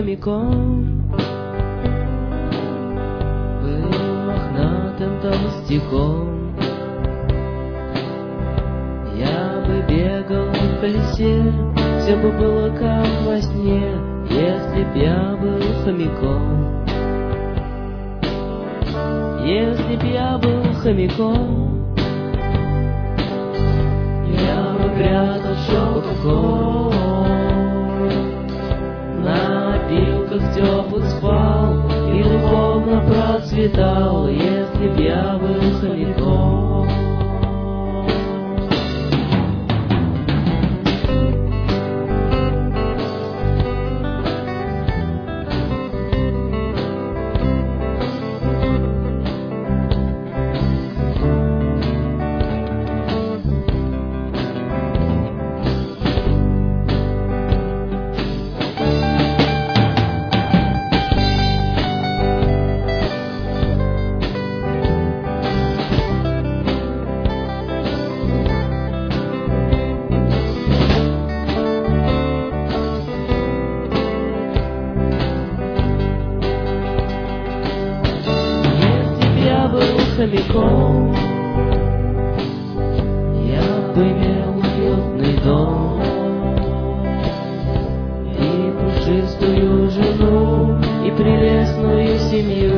хомяком, был мохнатым толстяком. Я бы бегал в колесе, все бы было как во сне, если б я был хомяком. Если б я был хомяком, я бы прятал шелковый, на опилках теплых спал и духовно процветал, если б я был хомяком. Хомяком, я бы имел уютный дом и пушистую жену, и прелестную семью.